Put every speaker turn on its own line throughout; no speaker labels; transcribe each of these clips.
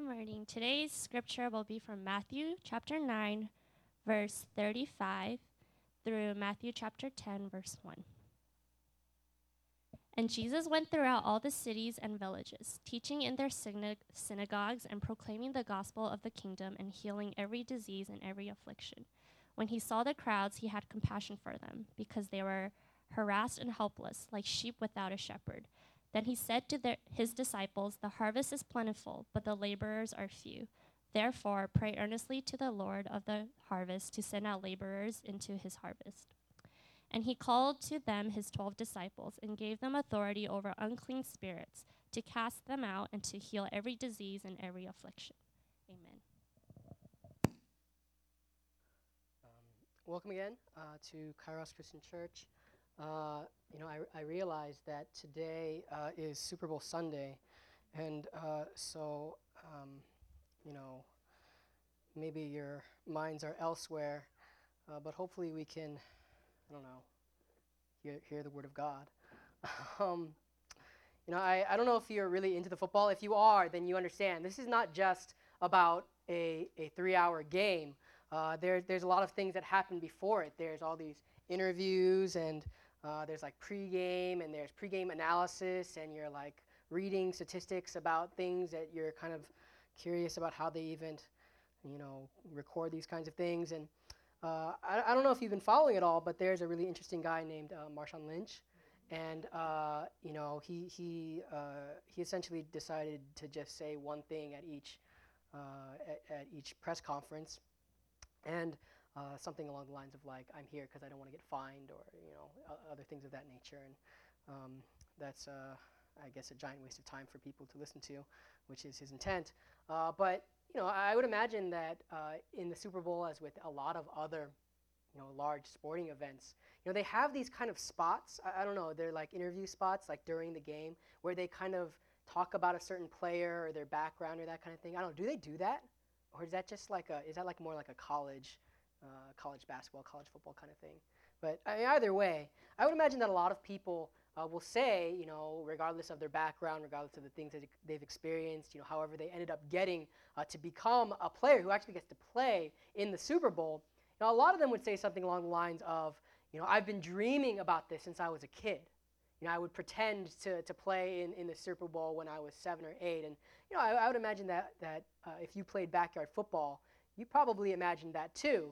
morning. Today's scripture will be from Matthew chapter 9, verse 35 through Matthew chapter 10, verse 1. And Jesus went throughout all the cities and villages, teaching in their synagogues and proclaiming the gospel of the kingdom and healing every disease and every affliction. When he saw the crowds, he had compassion for them, because they were harassed and helpless, like sheep without a shepherd. Then he said to his disciples, "The harvest is plentiful, but the laborers are few. Therefore, pray earnestly to the Lord of the harvest to send out laborers into his harvest." And he called to them his 12 disciples and gave them authority over unclean spirits to cast them out and to heal every disease and every affliction. Amen.
Welcome again to Kairos Christian Church. I realized that today is Super Bowl Sunday, and maybe your minds are elsewhere, but hopefully we can, hear the Word of God. I don't know if you're really into the football. If you are, then you understand. This is not just about a 3-hour game. There's a lot of things that happen before it. There's all these interviews, and there's like pregame, and there's pregame analysis, and you're like reading statistics about things that you're kind of curious about how they even, record these kinds of things. And I don't know if you've been following it all, but there's a really interesting guy named Marshawn Lynch, and he essentially decided to just say one thing at each press conference. And something along the lines of like, "I'm here because I don't want to get fined," or other things of that nature. And that's I guess a giant waste of time for people to listen to, which is his intent. But I would imagine that in the Super Bowl, as with a lot of other large sporting events, they have these kind of spots. I don't know, they're like interview spots, like during the game, where they kind of talk about a certain player or their background or that kind of thing. I don't know, do they do that? Or is that just like more like a college basketball, college football kind of thing? But either way, I would imagine that a lot of people will say, regardless of their background, regardless of the things that they've experienced, however they ended up getting to become a player who actually gets to play in the Super Bowl. A lot of them would say something along the lines of, "I've been dreaming about this since I was a kid. I would pretend to play in the Super Bowl when I was 7 or 8. And I would imagine that if you played backyard football, you probably imagined that too.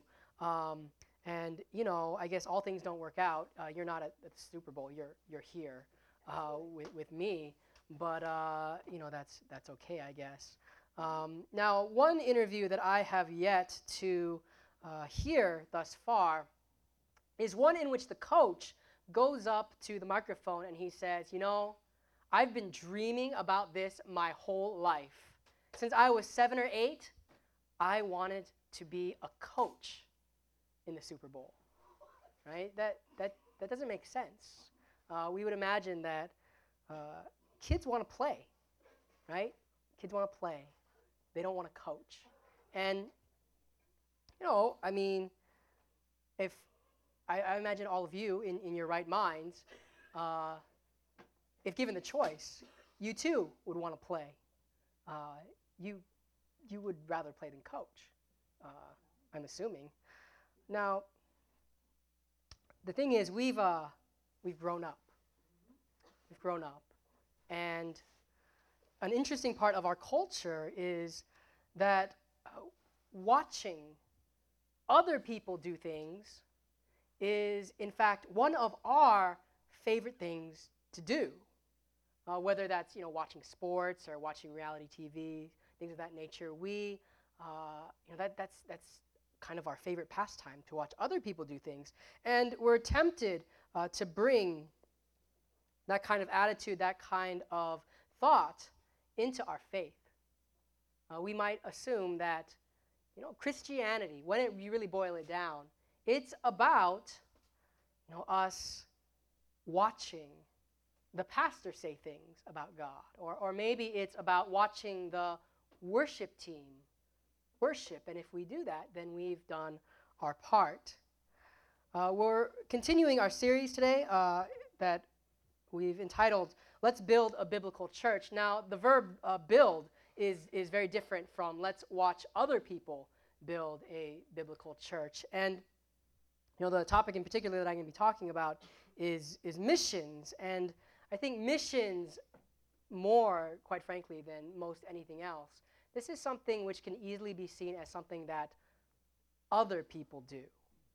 And I guess all things don't work out. You're not at the Super Bowl. You're here with me. But that's okay, I guess. Now, one interview that I have yet to hear thus far is one in which the coach goes up to the microphone and he says, "I've been dreaming about this my whole life. Since I was 7 or 8, I wanted to be a coach in the Super Bowl." Right? That doesn't make sense. We would imagine that kids want to play, right? Kids want to play. They don't want to coach. And, if I imagine all of you in your right minds, if given the choice, you too would want to play. You would rather play than coach, I'm assuming. Now, the thing is, we've grown up. We've grown up, and an interesting part of our culture is that watching other people do things is, in fact, one of our favorite things to do. Whether that's watching sports or watching reality TV, things of that nature, we that's kind of our favorite pastime, to watch other people do things, and we're tempted to bring that kind of attitude, that kind of thought into our faith. We might assume that Christianity, when you really boil it down, it's about us watching the pastor say things about God, or maybe it's about watching the worship team worship, and if we do that, then we've done our part. We're continuing our series today that we've entitled, "Let's Build a Biblical Church." Now, the verb build is very different from let's watch other people build a biblical church. And the topic in particular that I'm going to be talking about is missions. And I think missions more, quite frankly, than most anything else, this is something which can easily be seen as something that other people do.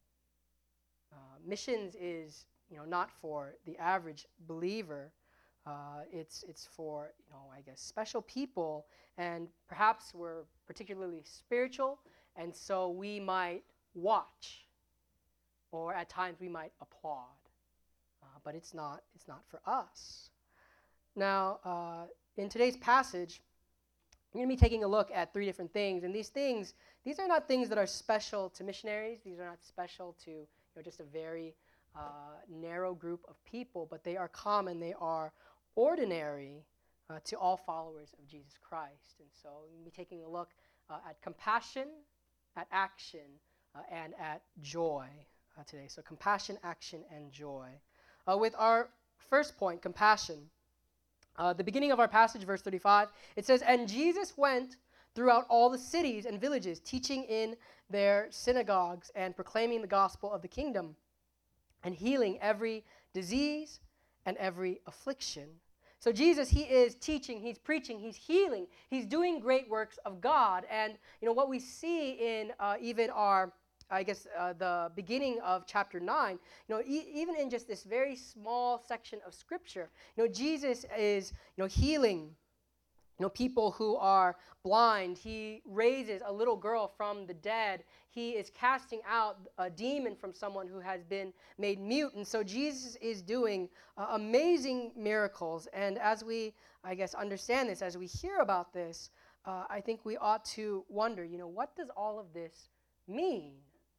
Missions is, not for the average believer. It's for, I guess, special people, and perhaps we're particularly spiritual, and so we might watch, or at times we might applaud, but it's not for us. Now, in today's passage, I'm going to be taking a look at three different things, and these are not things that are special to missionaries. These are not special to just a very narrow group of people, but they are common. They are ordinary to all followers of Jesus Christ. And so we'll be taking a look at compassion, at action, and at joy today. So compassion, action, and joy. With our first point, compassion, the beginning of our passage, verse 35, it says, "And Jesus went throughout all the cities and villages, teaching in their synagogues and proclaiming the gospel of the kingdom, and healing every disease and every affliction." So Jesus, he is teaching, he's preaching, he's healing, he's doing great works of God. And what we see in even our, the beginning of chapter 9, even in just this very small section of Scripture, Jesus is, healing, people who are blind. He raises a little girl from the dead. He is casting out a demon from someone who has been made mute. And so Jesus is doing amazing miracles. And as we, understand this, as we hear about this, I think we ought to wonder, what does all of this mean?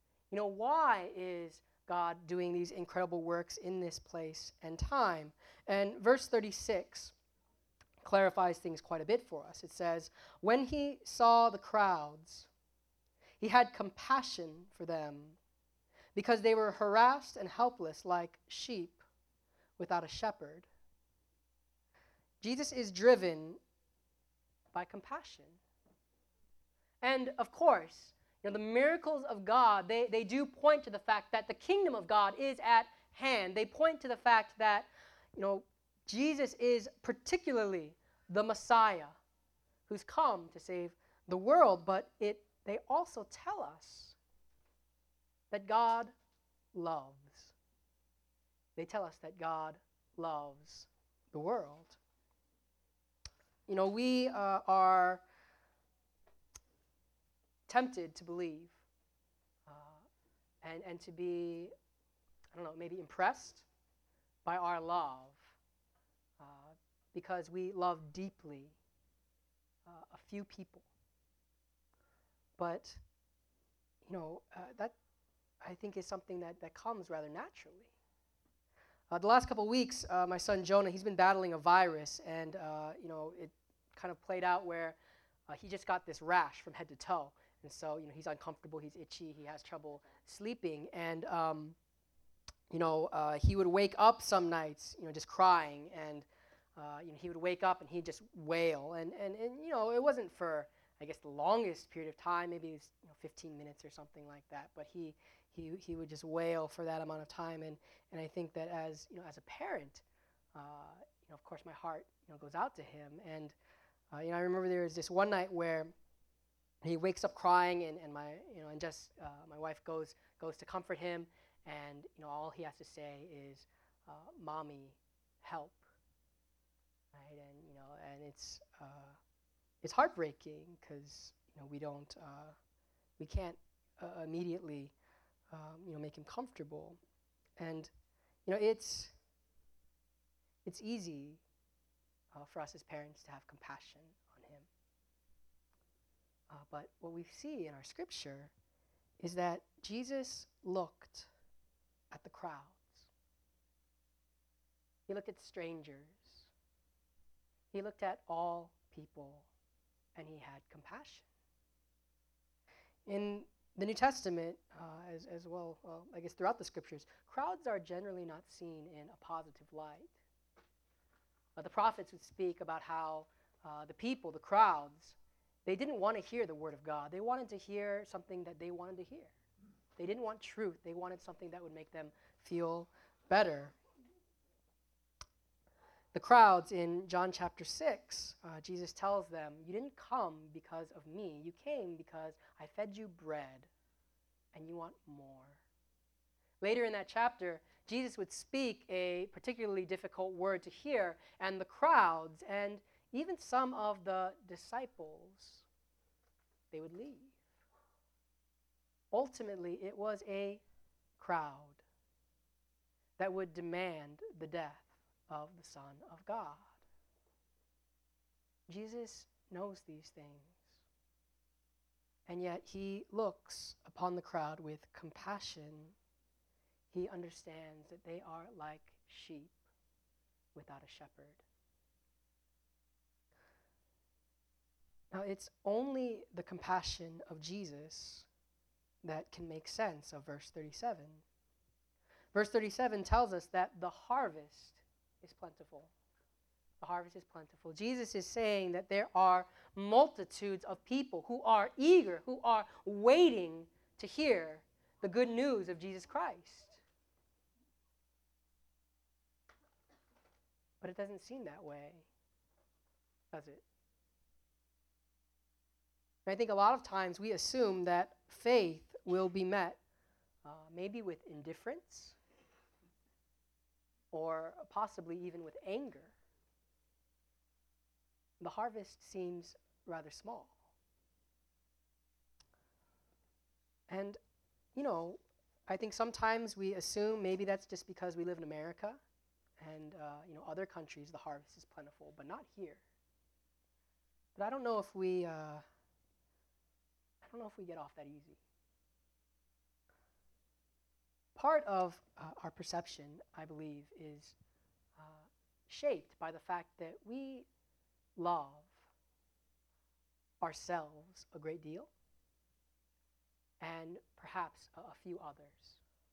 Why is God doing these incredible works in this place and time? And verse 36 clarifies things quite a bit for us. It says, "When he saw the crowds, he had compassion for them because they were harassed and helpless like sheep without a shepherd." Jesus is driven by compassion. And of course, the miracles of God, they do point to the fact that the kingdom of God is at hand. They point to the fact that, Jesus is particularly the Messiah who's come to save the world, but they also tell us that God loves. They tell us that God loves the world. We are tempted to believe and to be, maybe impressed by our love because we love deeply a few people. But, that I think is something that comes rather naturally. The last couple of weeks, my son Jonah, he's been battling a virus, and, it kind of played out where he just got this rash from head to toe. And so, he's uncomfortable, he's itchy, he has trouble sleeping, and, he would wake up some nights, just crying, and, he would wake up and he'd just wail, and it wasn't for, the longest period of time, maybe it was, 15 minutes or something like that, but he would just wail for that amount of time, and I think that as a parent, of course my heart, goes out to him, and, I remember there was this one night where he wakes up crying, and my my wife goes to comfort him, and all he has to say is, "Mommy, help," right? And it's heartbreaking because we can't immediately make him comfortable, and it's easy for us as parents to have compassion on him. But what we see in our scripture is that Jesus looked at the crowds. He looked at strangers. He looked at all people, and he had compassion. In the New Testament, as well, throughout the scriptures, crowds are generally not seen in a positive light. The prophets would speak about how the people, the crowds, they didn't want to hear the word of God. They wanted to hear something that they wanted to hear. They didn't want truth. They wanted something that would make them feel better. The crowds in John chapter 6, Jesus tells them, you didn't come because of me. You came because I fed you bread, and you want more. Later in that chapter, Jesus would speak a particularly difficult word to hear, and the crowds and even some of the disciples, they would leave. Ultimately, it was a crowd that would demand the death of the Son of God. Jesus knows these things, and yet he looks upon the crowd with compassion. He understands that they are like sheep without a shepherd. Now, it's only the compassion of Jesus that can make sense of verse 37. Verse 37 tells us that the harvest is plentiful. The harvest is plentiful. Jesus is saying that there are multitudes of people who are eager, who are waiting to hear the good news of Jesus Christ. But it doesn't seem that way, does it? And I think a lot of times we assume that faith will be met maybe with indifference or possibly even with anger. The harvest seems rather small. And, I think sometimes we assume maybe that's just because we live in America and, other countries the harvest is plentiful, but not here. But I don't know if we get off that easy. Part of our perception, I believe, is shaped by the fact that we love ourselves a great deal and perhaps a few others.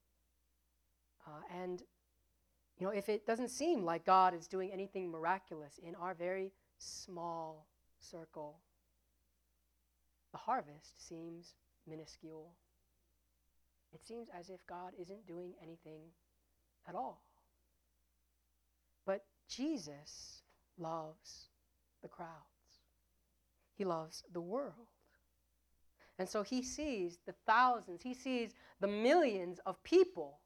And if it doesn't seem like God is doing anything miraculous in our very small circle, the harvest seems minuscule. It seems as if God isn't doing anything at all. But Jesus loves the crowds. He loves the world. And so he sees the thousands, he sees the millions of people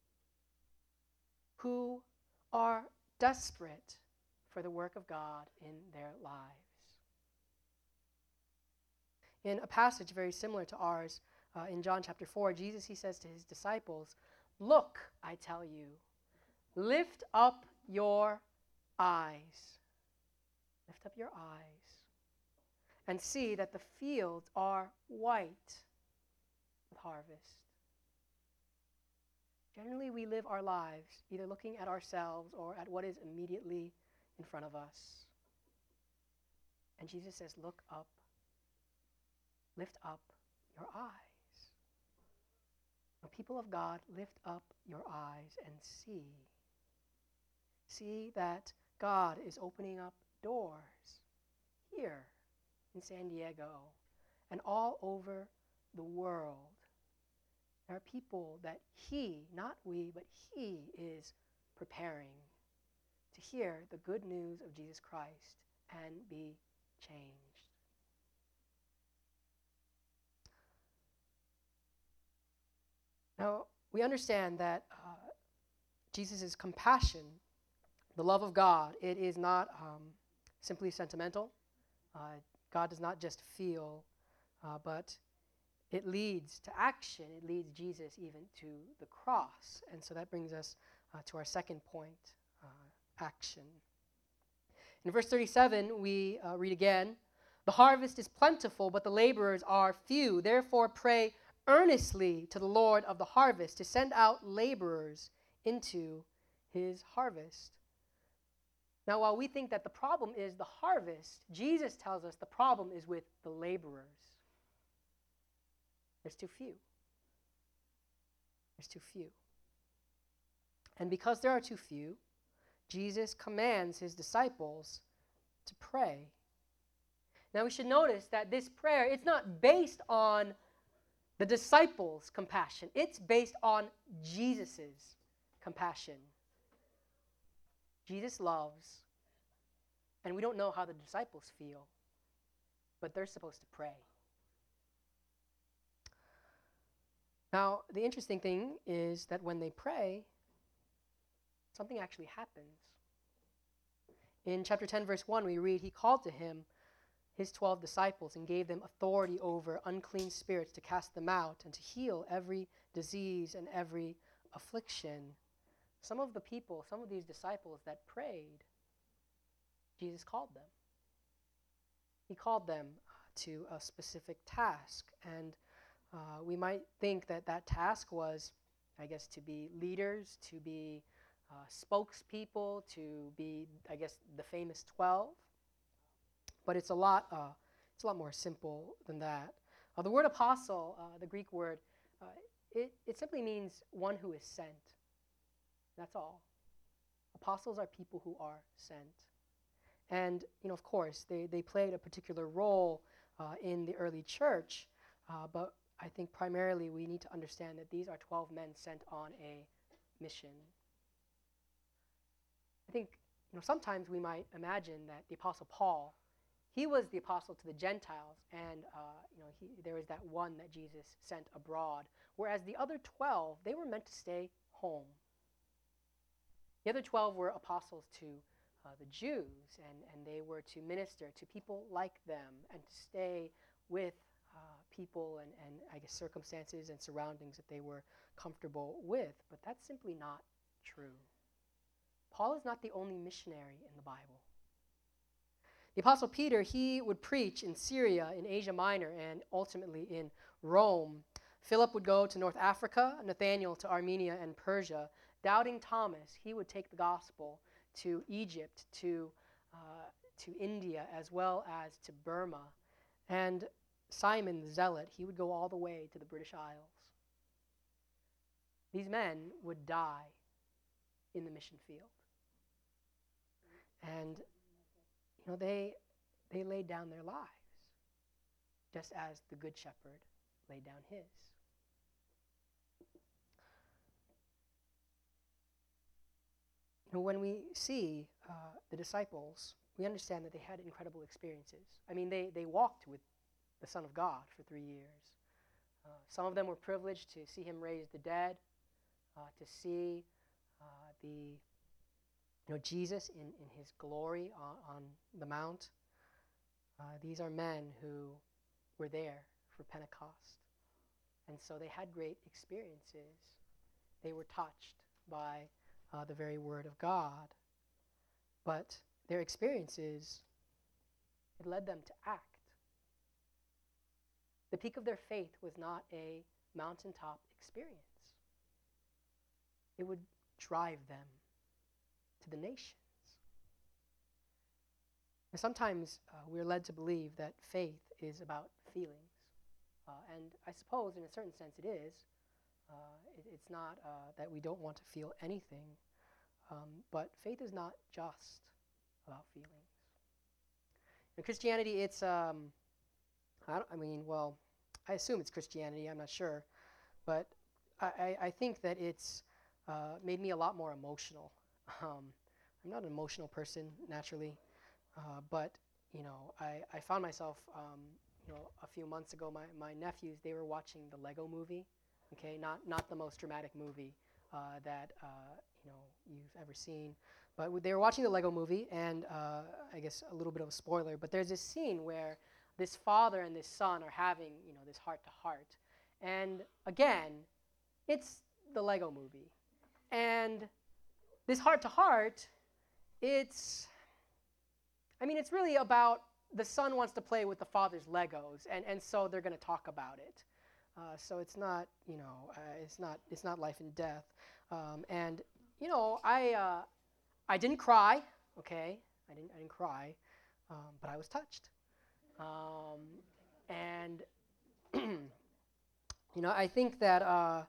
who are desperate for the work of God in their lives. In a passage very similar to ours, in John chapter 4, Jesus, he says to his disciples, "Look, I tell you, lift up your eyes. Lift up your eyes and see that the fields are white with harvest." Generally, we live our lives either looking at ourselves or at what is immediately in front of us. And Jesus says, look up, lift up your eyes. Now, people of God, lift up your eyes and see. See that God is opening up doors here in San Diego and all over the world. There are people that he, not we, but he is preparing to hear the good news of Jesus Christ and be changed. Now, we understand that Jesus' compassion, the love of God, it is not simply sentimental. God does not just feel, but it leads to action. It leads Jesus even to the cross. And so that brings us to our second point, action. In verse 37, we read again, "The harvest is plentiful, but the laborers are few. Therefore pray earnestly to the Lord of the harvest to send out laborers into his harvest." Now, while we think that the problem is the harvest, Jesus tells us the problem is with the laborers. There's too few. There's too few. And because there are too few, Jesus commands his disciples to pray Now we should notice that this prayer, it's not based on the disciples' compassion. It's based on Jesus' compassion. Jesus loves, and we don't know how the disciples feel, but they're supposed to pray. Now, the interesting thing is that when they pray, something actually happens. In chapter 10, verse 1, we read, he called to him his 12 disciples and gave them authority over unclean spirits to cast them out and to heal every disease and every affliction. Some of the people, some of these disciples that prayed, Jesus called them. He called them to a specific task. And we might think that that task was, I guess, to be leaders, to be spokespeople, to be, I guess, the famous 12. But it's a lot more simple than that. The word apostle, the Greek word, it simply means one who is sent. That's all. Apostles are people who are sent. And, of course, they played a particular role in the early church, but I think primarily we need to understand that these are 12 men sent on a mission. I think, sometimes we might imagine that the Apostle Paul, he was the apostle to the Gentiles, and there was that one that Jesus sent abroad, whereas the other 12, they were meant to stay home. The other 12 were apostles to the Jews, and they were to minister to people like them and to stay with people and I guess circumstances and surroundings that they were comfortable with. But that's simply not true. Paul is not the only missionary in the Bible. The Apostle Peter, he would preach in Syria, in Asia Minor, and ultimately in Rome. Philip would go to North Africa, Nathanael to Armenia and Persia. Doubting Thomas, he would take the gospel to Egypt, to India, as well as to Burma. And Simon the Zealot, he would go all the way to the British Isles. These men would die in the mission field. And, they laid down their lives, just as the Good Shepherd laid down his. When we see the disciples, we understand that they had incredible experiences. I mean, they walked with the Son of God for 3 years. Some of them were privileged to see him raise the dead, to see Jesus in his glory on the mount. These are men who were there for Pentecost. And so they had great experiences. They were touched by the very word of God. But their experiences, it led them to act. The peak of their faith was not a mountaintop experience. It would drive them to the nations. And sometimes we're led to believe that faith is about feelings. And I suppose in a certain sense it is. It's not that we don't want to feel anything, but faith is not just about feelings. In Christianity, it's, I assume it's Christianity, I'm not sure, but I think that it's made me a lot more emotional. I'm not an emotional person, naturally, but, I found myself, a few months ago, my nephews, they were watching the Lego movie, okay, not the most dramatic movie that, you've ever seen, but they were watching the Lego movie, and I guess a little bit of a spoiler, but there's this scene where this father and this son are having, this heart-to-heart, and again, it's the Lego movie, and this heart-to-heart, it's really about the son wants to play with the father's Legos, and so they're going to talk about it. So it's not, it's not life and death. And I didn't cry, okay? I didn't cry, but I was touched. And I think that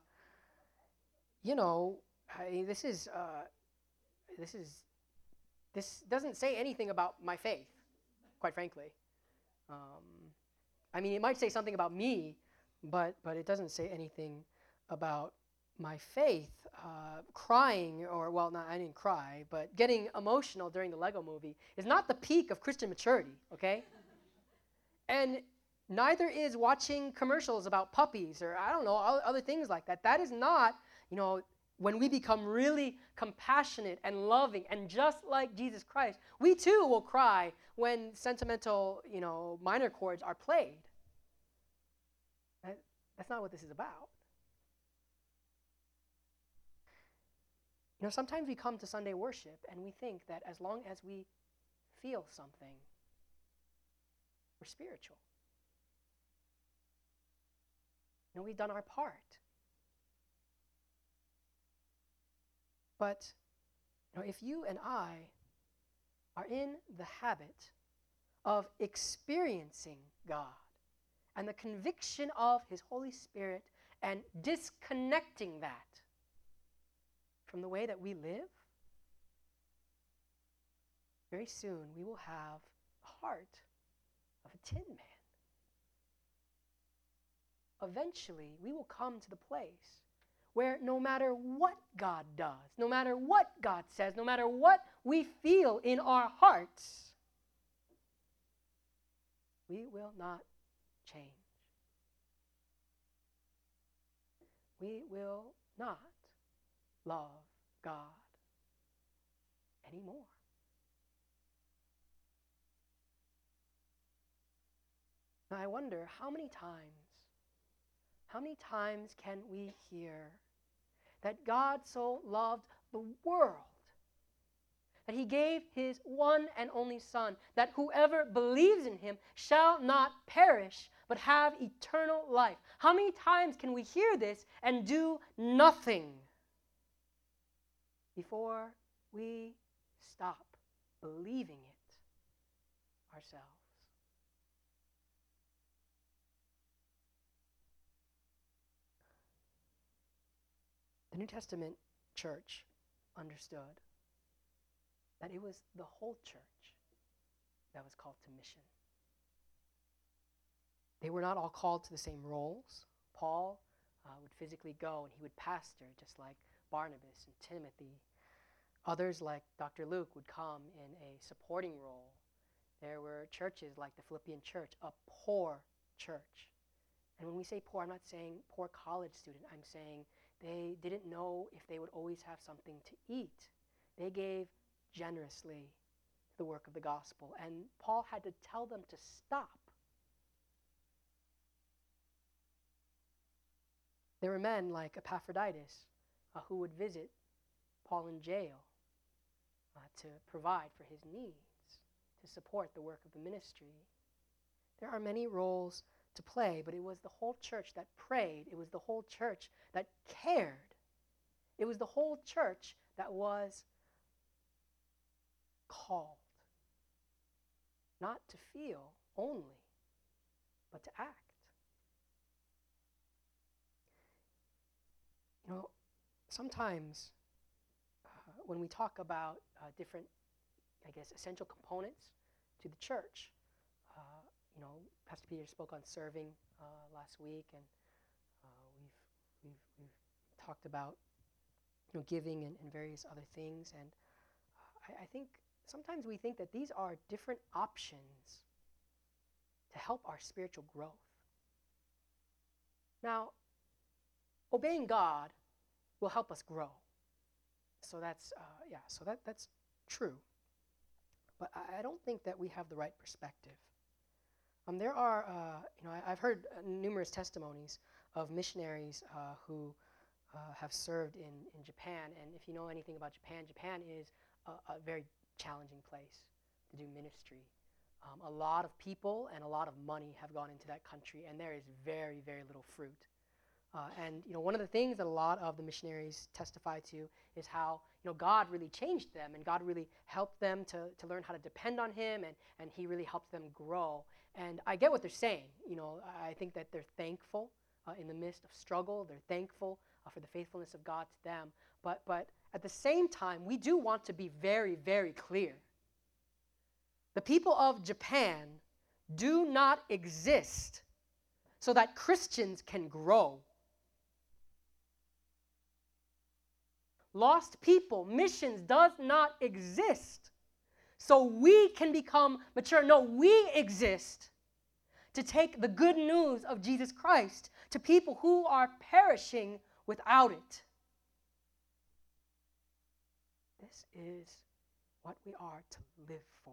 this doesn't say anything about my faith, quite frankly. I mean, it might say something about me, but it doesn't say anything about my faith. Crying, or, well, not, I didn't cry, but getting emotional during the Lego movie is not the peak of Christian maturity, okay? And neither is watching commercials about puppies or, I don't know, other things like that. That is not, when we become really compassionate and loving and just like Jesus Christ, we too will cry when sentimental, minor chords are played. That's not what this is about. Sometimes we come to Sunday worship and we think that as long as we feel something, we're spiritual. We've done our part. But if you and I are in the habit of experiencing God and the conviction of His Holy Spirit and disconnecting that from the way that we live, very soon we will have the heart of a tin man. Eventually, we will come to the place where no matter what God does, no matter what God says, no matter what we feel in our hearts, we will not change. We will not love God anymore. Now I wonder how many times can we hear that God so loved the world that He gave His one and only Son, that whoever believes in Him shall not perish but have eternal life. How many times can we hear this and do nothing before we stop believing it ourselves? The New Testament church understood that it was the whole church that was called to mission. They were not all called to the same roles. Paul would physically go and he would pastor just like Barnabas and Timothy. Others like Dr. Luke would come in a supporting role. There were churches like the Philippian church, a poor church. And when we say poor, I'm not saying poor college student. I'm saying they didn't know if they would always have something to eat. They gave generously to the work of the gospel. And Paul had to tell them to stop. There were men like Epaphroditus who would visit Paul in jail to provide for his needs, to support the work of the ministry. There are many roles to play, but it was the whole church that prayed. It was the whole church that cared. It was the whole church that was called. Not to feel only, but to act. Sometimes when we talk about different, essential components to the church, Pastor Peter spoke on serving last week, and we've talked about giving and various other things, and I think sometimes we think that these are different options to help our spiritual growth. Now, obeying God will help us grow. So that's that's true. But I don't think that we have the right perspective. There are, I've heard numerous testimonies of missionaries who have served in Japan. And if you know anything about Japan, Japan is a very challenging place to do ministry. A lot of people and a lot of money have gone into that country, and there is very, very little fruit. And one of the things that a lot of the missionaries testify to is how God really changed them, and God really helped them to learn how to depend on Him, and He really helped them grow. And I get what they're saying. I think that they're thankful in the midst of struggle. They're thankful for the faithfulness of God to them. But at the same time, we do want to be very, very clear. The people of Japan do not exist so that Christians can grow. Lost people, missions does not exist so we can become mature. No, we exist to take the good news of Jesus Christ to people who are perishing without it. This is what we are to live for.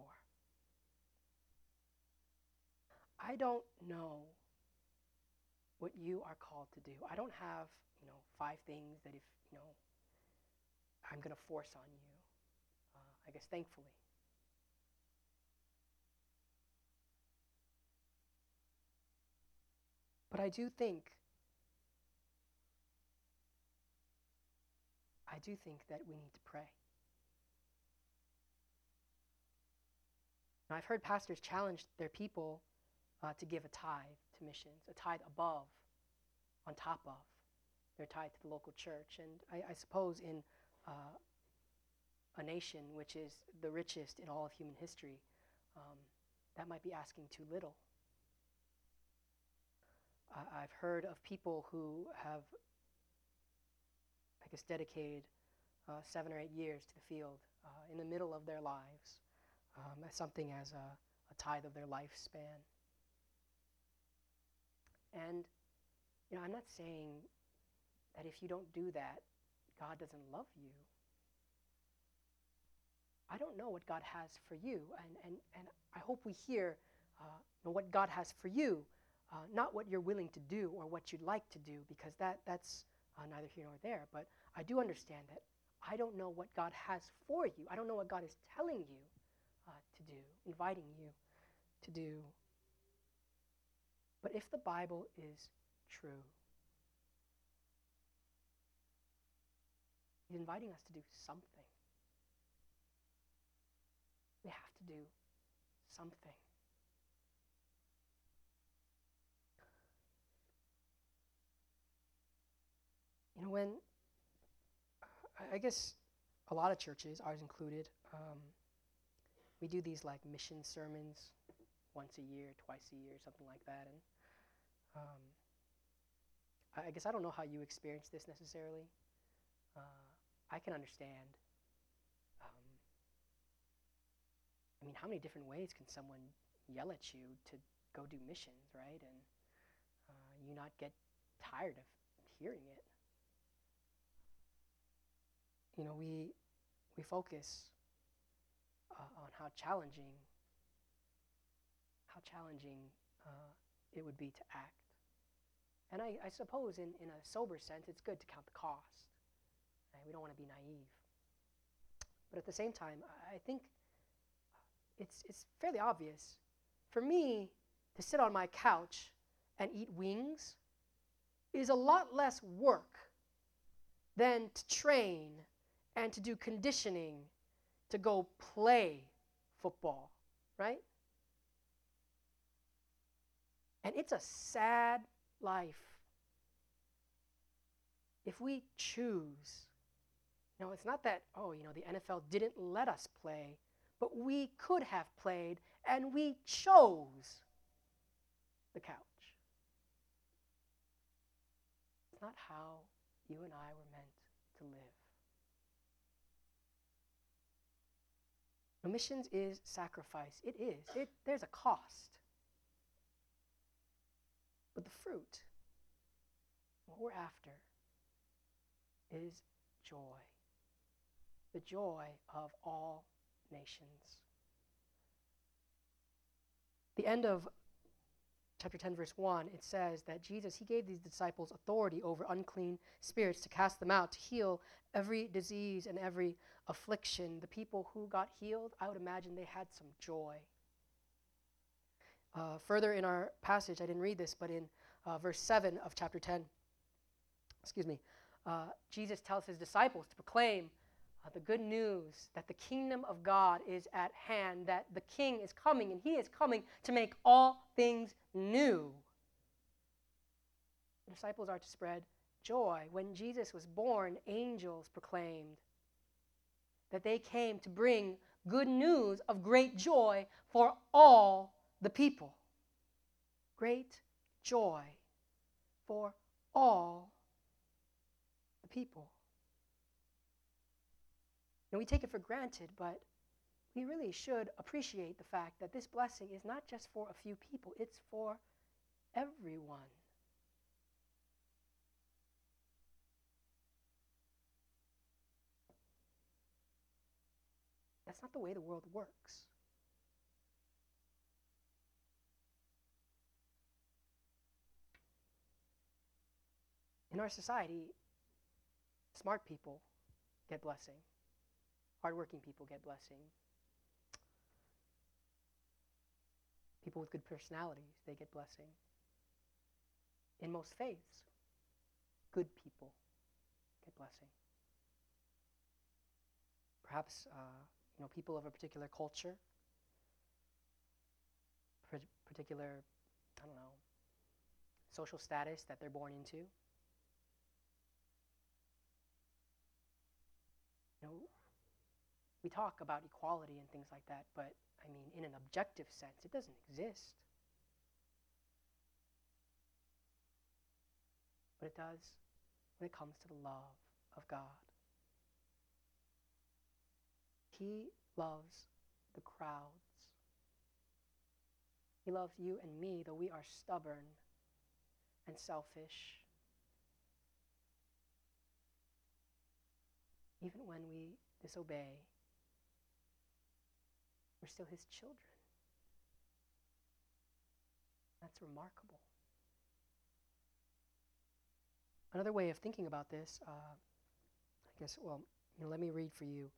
I don't know what you are called to do. I don't have, 5 things that if, I'm going to force on you. I guess thankfully. But I do think that we need to pray. Now, I've heard pastors challenge their people to give a tithe to missions, a tithe above, on top of their tithe to the local church. And I suppose in a nation which is the richest in all of human history, that might be asking too little. I've heard of people who have, dedicated 7 or 8 years to the field in the middle of their lives as something as a tithe of their lifespan. And, I'm not saying that if you don't do that, God doesn't love you. I don't know what God has for you, and I hope we hear what God has for you, not what you're willing to do or what you'd like to do, because that's neither here nor there. But I do understand that I don't know what God has for you. I don't know what God is telling you to do, inviting you to do. But if the Bible is true, He's inviting us to do something. We have to do something. When I guess a lot of churches, ours included, we do these like mission sermons once a year, twice a year, something like that. And I guess I don't know how you experience this necessarily. I can understand. How many different ways can someone yell at you to go do missions, right? And you not get tired of hearing it. We focus on how challenging it would be to act. And I suppose in a sober sense, it's good to count the cost. Right? We don't want to be naive. But at the same time, I think it's fairly obvious. For me, to sit on my couch and eat wings is a lot less work than to train and to do conditioning to go play football, right? And it's a sad life if we choose. It's not that, the NFL didn't let us play, but we could have played, and we chose the couch. It's not how you and I were meant to live. Missions is sacrifice. It is. There's a cost. But the fruit, what we're after, is joy. The joy of all nations. The end of chapter 10, verse 1, it says that Jesus, he gave these disciples authority over unclean spirits to cast them out, to heal every disease and every affliction. The people who got healed, I would imagine they had some joy. Further in our passage, I didn't read this, but in verse 7 of chapter 10, Jesus tells his disciples to proclaim the good news that the kingdom of God is at hand, that the king is coming, and he is coming to make all things new. The disciples are to spread joy. When Jesus was born, angels proclaimed that they came to bring good news of great joy for all the people. great joy for all the people. And we take it for granted, but we really should appreciate the fact that this blessing is not just for a few people, it's for everyone. That's not the way the world works. In our society, smart people get blessing. Hardworking people get blessing. People with good personalities, they get blessing. In most faiths, good people get blessing. Perhaps, people of a particular culture, particular, social status that they're born into. We talk about equality and things like that, but in an objective sense, it doesn't exist. But it does when it comes to the love of God. He loves the crowds. He loves you and me, though we are stubborn and selfish. Even when we disobey, we're still his children. That's remarkable. Another way of thinking about this, let me read for you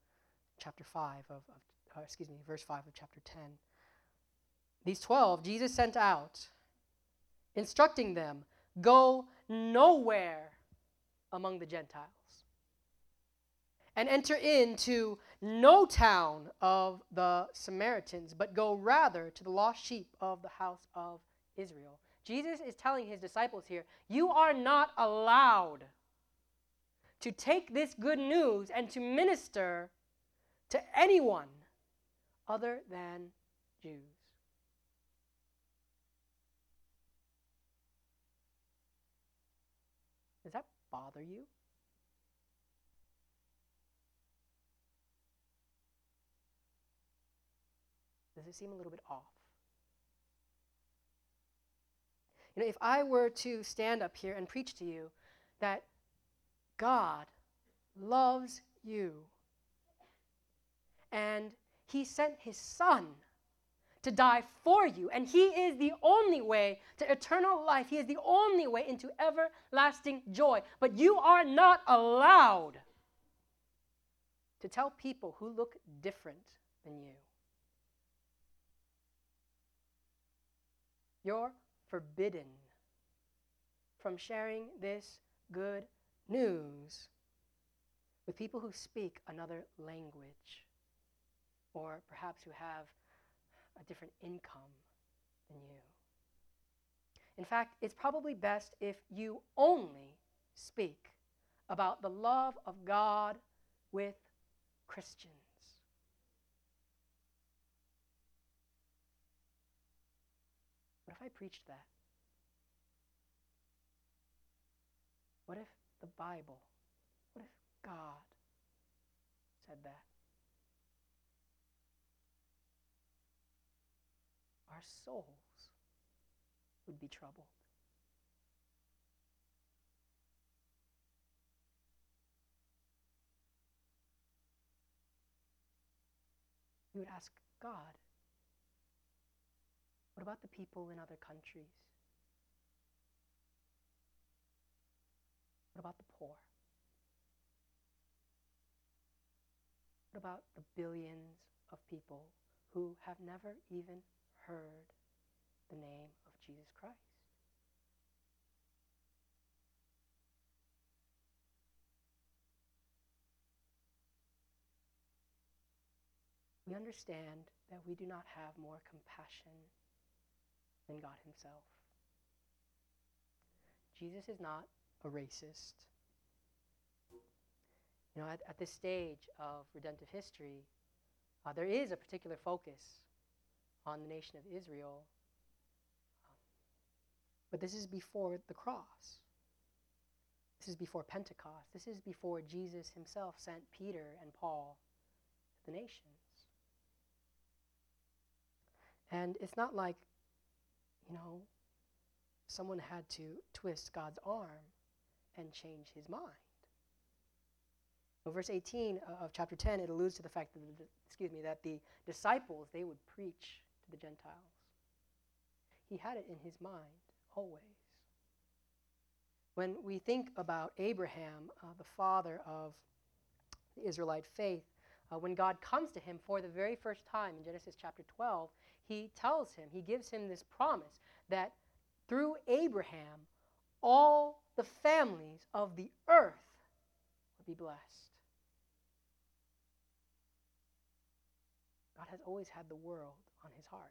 verse 5 of chapter 10. These 12 Jesus sent out, instructing them, go nowhere among the Gentiles, and enter into no town of the Samaritans, but go rather to the lost sheep of the house of Israel. Jesus is telling his disciples here, you are not allowed to take this good news and to minister to anyone other than Jews. Does that bother you? Does it seem a little bit off? If I were to stand up here and preach to you that God loves you and he sent his son to die for you, and he is the only way to eternal life, he is the only way into everlasting joy, but you are not allowed to tell people who look different than you. You're forbidden from sharing this good news with people who speak another language, or perhaps who have a different income than you. In fact, it's probably best if you only speak about the love of God with Christians. What if I preached that? What if the Bible, what if God said that? Our souls would be troubled. We would ask God, what about the people in other countries? What about the poor? What about the billions of people who have never even heard the name of Jesus Christ? We understand that we do not have more compassion than God himself. Jesus is not a racist. At this stage of redemptive history, there is a particular focus on the nation of Israel. But this is before the cross. This is before Pentecost. This is before Jesus himself sent Peter and Paul to the nations. And it's not like, someone had to twist God's arm and change his mind. In verse 18 of chapter 10, it alludes to the fact that the disciples, they would preach to the Gentiles. He had it in his mind always. When we think about Abraham, the father of the Israelite faith, when God comes to him for the very first time in Genesis chapter 12, he gives him this promise that through Abraham, all the families of the earth would be blessed. God has always had the world on his heart.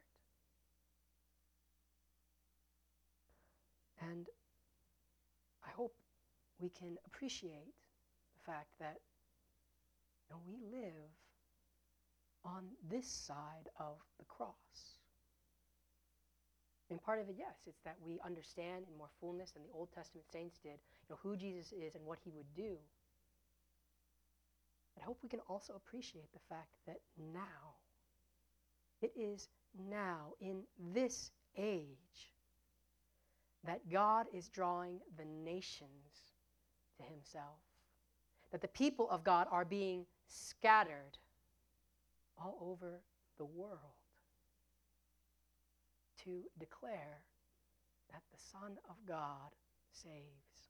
And I hope we can appreciate the fact that we live on this side of the cross. And part of it, yes, it's that we understand in more fullness than the Old Testament saints did, who Jesus is and what he would do. But I hope we can also appreciate the fact that now, it is now, in this age, that God is drawing the nations to himself. That the people of God are being scattered all over the world to declare that the Son of God saves.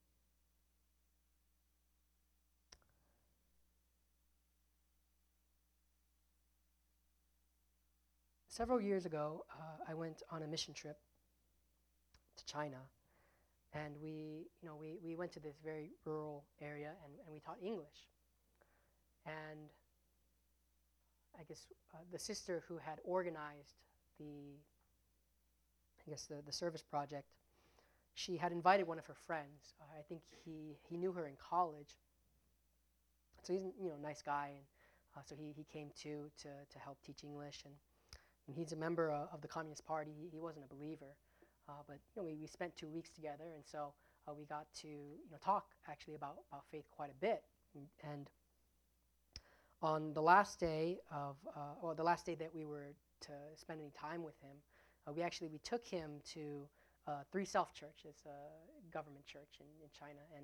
Several years ago, I went on a mission trip to China, and we went to this very rural area, and we taught English. And I guess the sister who had organized the service project, she had invited one of her friends. I think he knew her in college, so he's a nice guy, and so he came to help teach English, and he's a member of the Communist Party. He wasn't a believer, but we spent 2 weeks together, and so we got to talk actually about faith quite a bit. And on the last day that we were to spend any time with him, we took him to Three Self Church. It's a government church in China, and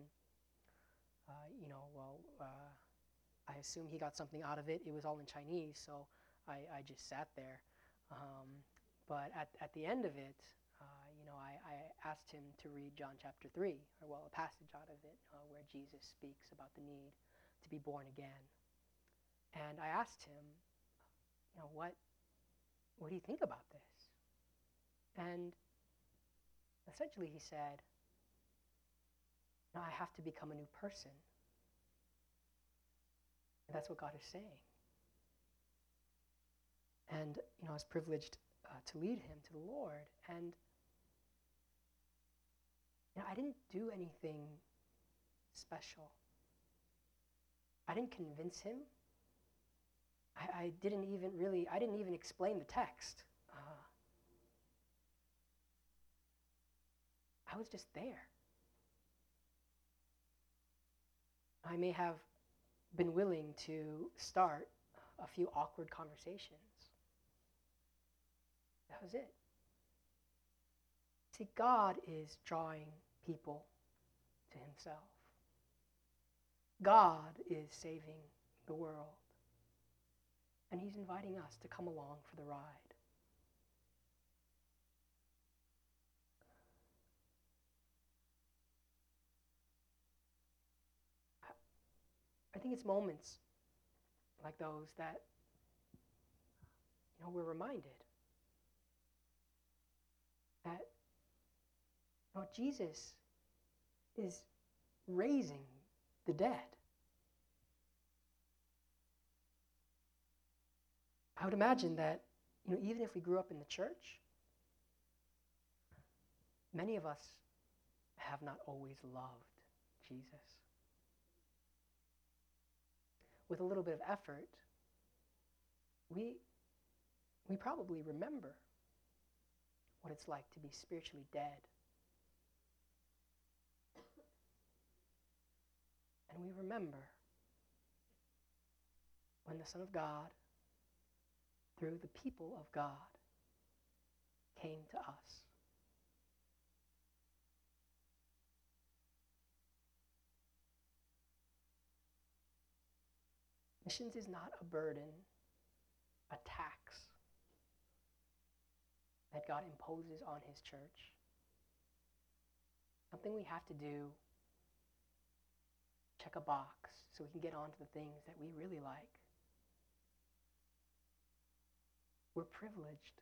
I assume he got something out of it. It was all in Chinese, so I just sat there. But at the end of it, I asked him to read John chapter 3, or a passage out of it where Jesus speaks about the need to be born again. And I asked him, what do you think about this? And essentially he said, I have to become a new person. And that's what God is saying. And I was privileged to lead him to the Lord. And I didn't do anything special. I didn't convince him. I didn't even explain the text. I was just there. I may have been willing to start a few awkward conversations. That was it. See, God is drawing people to himself. God is saving the world. And he's inviting us to come along for the ride. I think it's moments like those that, we're reminded that Jesus is raising the dead. I would imagine that, even if we grew up in the church, many of us have not always loved Jesus. With a little bit of effort, we probably remember what it's like to be spiritually dead And we remember when the Son of God, through the people of God, came to us. Missions is not a burden, a tax that God imposes on his church. Something we have to do, check a box so we can get on to the things that we really like. We're privileged.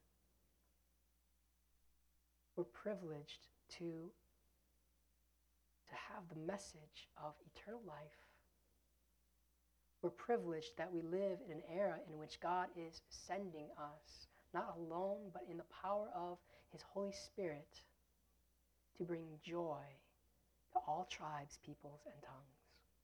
We're privileged to have the message of eternal life. We're privileged that we live in an era in which God is sending us, not alone, but in the power of his Holy Spirit, to bring joy to all tribes, peoples, and tongues.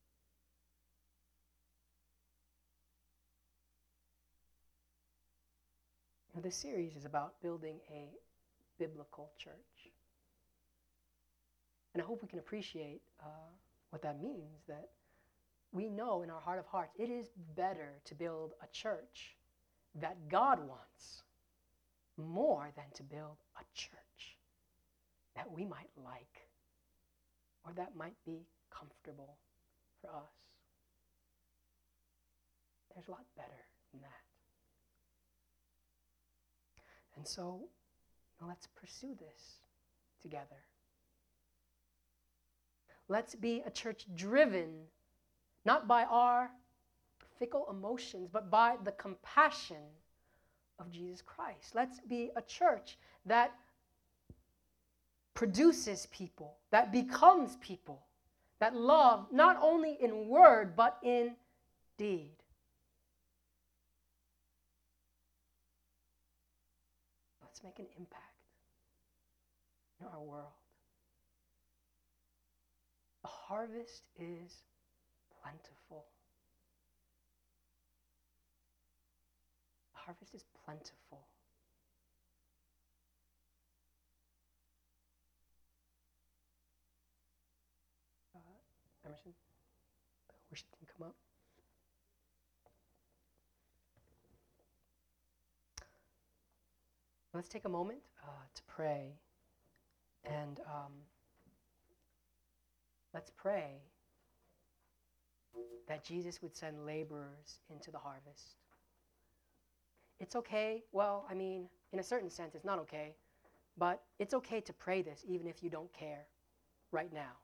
Now, this series is about building a biblical church. And I hope we can appreciate what that means, that we know in our heart of hearts it is better to build a church that God wants more than to build a church that we might like or that might be comfortable for us. There's a lot better than that. And so, let's pursue this together. Let's be a church driven not by our fickle emotions, but by the compassion of Jesus Christ. Let's be a church that produces people, that becomes people, that love not only in word, but in deed. Let's make an impact in our world. The harvest is plentiful. The harvest is plentiful. Emerson, the worship team come up. Let's take a moment to pray. And let's pray that Jesus would send laborers into the harvest. It's okay. Well, I mean, in a certain sense, it's not okay. But it's okay to pray this even if you don't care right now.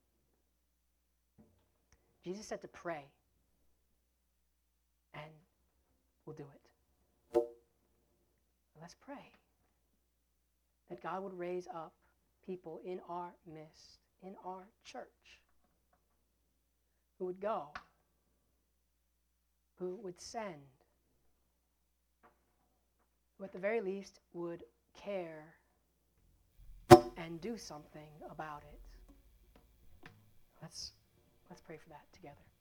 Jesus said to pray. And we'll do it. Let's pray that God would raise up people in our midst, in our church, who would go, who would send, who at the very least would care and do something about it. Let's pray for that together.